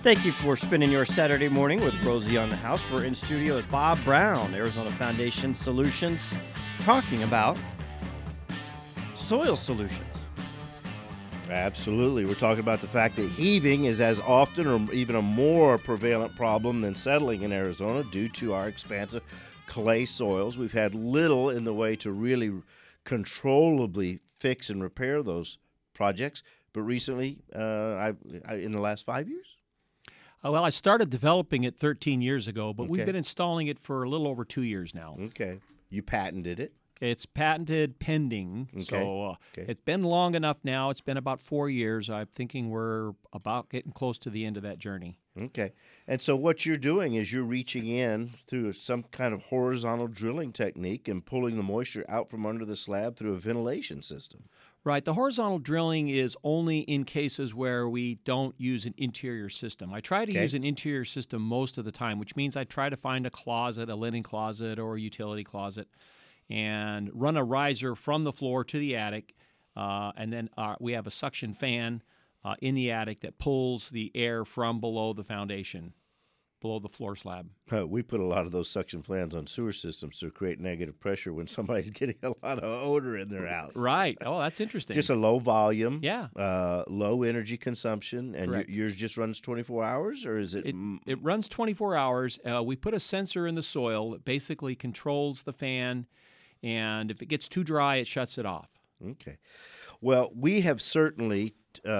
Thank you for spending your Saturday morning with Rosie on the House. We're in studio with Bob Brown, Arizona Foundation Solutions, talking about soil solutions. Absolutely. We're talking about the fact that heaving is as often or even a more prevalent problem than settling in Arizona due to our expansive clay soils. We've had little in the way to really controllably fix and repair those projects, but recently, in the last 5 years? Well, I started developing it 13 years ago, but we've Okay. been installing it for a little over 2 years now. Okay. You patented it. It's patented pending, Okay. so Okay. it's been long enough now. It's been about 4 years. I'm thinking we're about getting close to the end of that journey. Okay. And so what you're doing is you're reaching in through some kind of horizontal drilling technique and pulling the moisture out from under the slab through a ventilation system. Right. The horizontal drilling is only in cases where we don't use an interior system. I try to Okay. use an interior system most of the time, which means I try to find a closet, a linen closet or a utility closet, and run a riser from the floor to the attic. And then we have a suction fan in the attic that pulls the air from below the foundation, below the floor slab. We put a lot of those suction fans on sewer systems to create negative pressure when somebody's getting a lot of odor in their house. Right. Oh, that's interesting. Just a low volume, Yeah. low energy consumption, and Correct. yours just runs 24 hours, or is it? It runs 24 hours. We put a sensor in the soil that basically controls the fan, and if it gets too dry, it shuts it off. Okay. Well, we have certainly,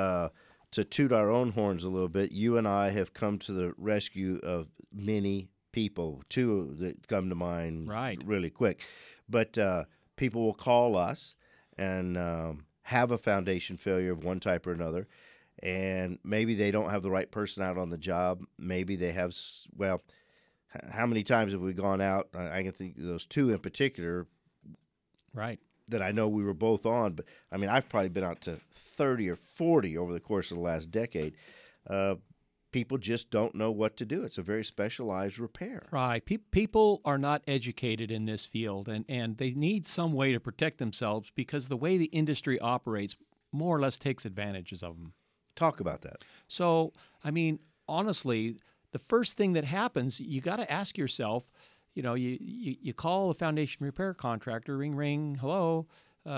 to toot our own horns a little bit, you and I have come to the rescue of many people, two that come to mind Right. really quick. But people will call us and have a foundation failure of one type or another, and maybe they don't have the right person out on the job. Maybe they have, well, how many times have we gone out? I can think of those two in particular Right. that I know we were both on, but I mean, I've probably been out to 30 or 40 over the course of the last decade. People just don't know what to do. It's a very specialized repair. Right. People are not educated in this field, and they need some way to protect themselves because the way the industry operates more or less takes advantages of them. Talk about that. So, I mean, honestly, the first thing that happens, you got to ask yourself, you call a foundation repair contractor, ring, ring, hello,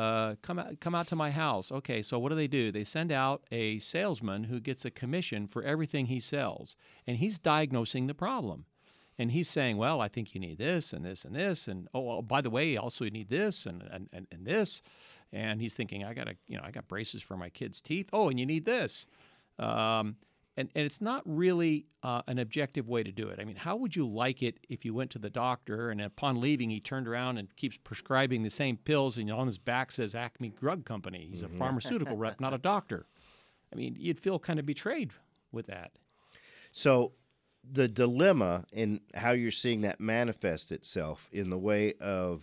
come out to my house. Okay, so what do? They send out a salesman who gets a commission for everything he sells, and he's diagnosing the problem. And he's saying, well, I think you need this and this and this, and by the way, also you need this and this. And he's thinking, I got braces for my kids' teeth. Oh, and you need this. And it's not really an objective way to do it. I mean, how would you like it if you went to the doctor and upon leaving he turned around and keeps prescribing the same pills and on his back says Acme Drug Company? He's a pharmaceutical rep, not a doctor. I mean, you'd feel kind of betrayed with that. So the dilemma in how you're seeing that manifest itself in the way of,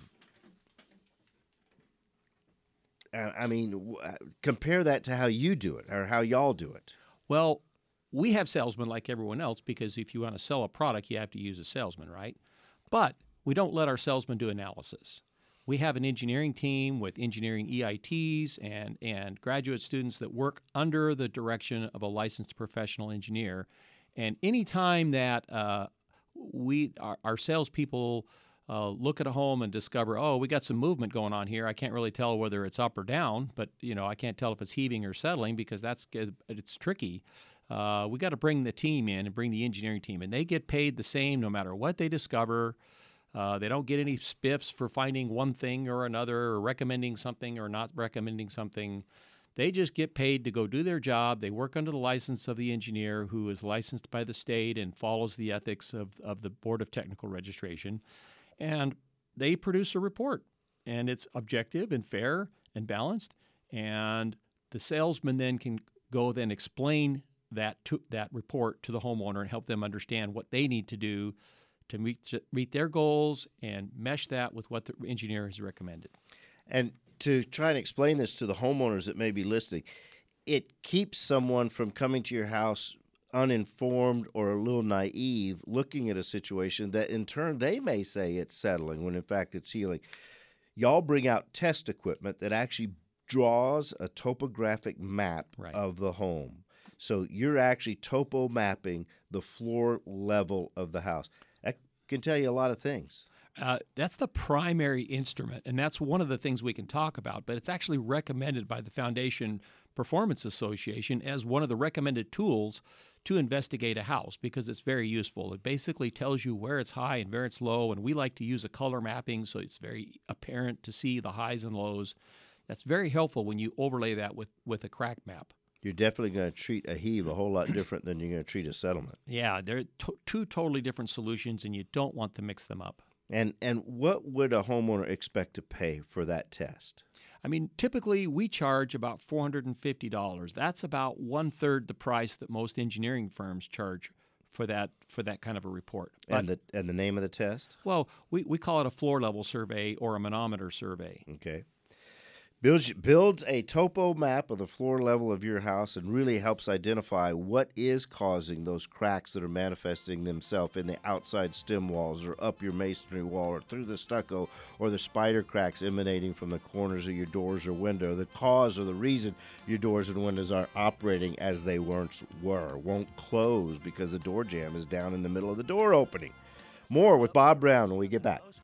compare that to how you do it or how y'all do it. Well, we have salesmen like everyone else because if you want to sell a product, you have to use a salesman, right? But we don't let our salesmen do analysis. We have an engineering team with engineering EITs and graduate students that work under the direction of a licensed professional engineer. And anytime that our salespeople look at a home and discover, oh, we got some movement going on here. I can't really tell whether it's up or down, but I can't tell if it's heaving or settling because it's tricky. We got to bring the team in and bring the engineering team, and they get paid the same no matter what they discover. They don't get any spiffs for finding one thing or another or recommending something or not recommending something. They just get paid to go do their job. They work under the license of the engineer who is licensed by the state and follows the ethics of the Board of Technical Registration. And they produce a report, and it's objective and fair and balanced. And the salesman then can go explain that report to the homeowner and help them understand what they need to do to meet their goals and mesh that with what the engineer has recommended. And to try and explain this to the homeowners that may be listening, it keeps someone from coming to your house uninformed or a little naive, looking at a situation that in turn they may say it's settling when in fact it's healing. Y'all bring out test equipment that actually draws a topographic map Right. of the home. So you're actually topo mapping the floor level of the house. That can tell you a lot of things. That's the primary instrument, and that's one of the things we can talk about, but it's actually recommended by the Foundation Performance Association as one of the recommended tools to investigate a house because it's very useful. It basically tells you where it's high and where it's low, and we like to use a color mapping so it's very apparent to see the highs and lows. That's very helpful when you overlay that with a crack map. You're definitely going to treat a heave a whole lot different than you're going to treat a settlement. Yeah, they're two totally different solutions, and you don't want to mix them up. And what would a homeowner expect to pay for that test? I mean, typically we charge about $450. That's about 1/3 the price that most engineering firms charge for that kind of a report. But, And the name of the test? well, we call it a floor level survey or a manometer survey. Okay. Builds a topo map of the floor level of your house and really helps identify what is causing those cracks that are manifesting themselves in the outside stem walls or up your masonry wall or through the stucco or the spider cracks emanating from the corners of your doors or window. The cause or the reason your doors and windows are operating as they won't close because the door jamb is down in the middle of the door opening. More with Bob Brown when we get back.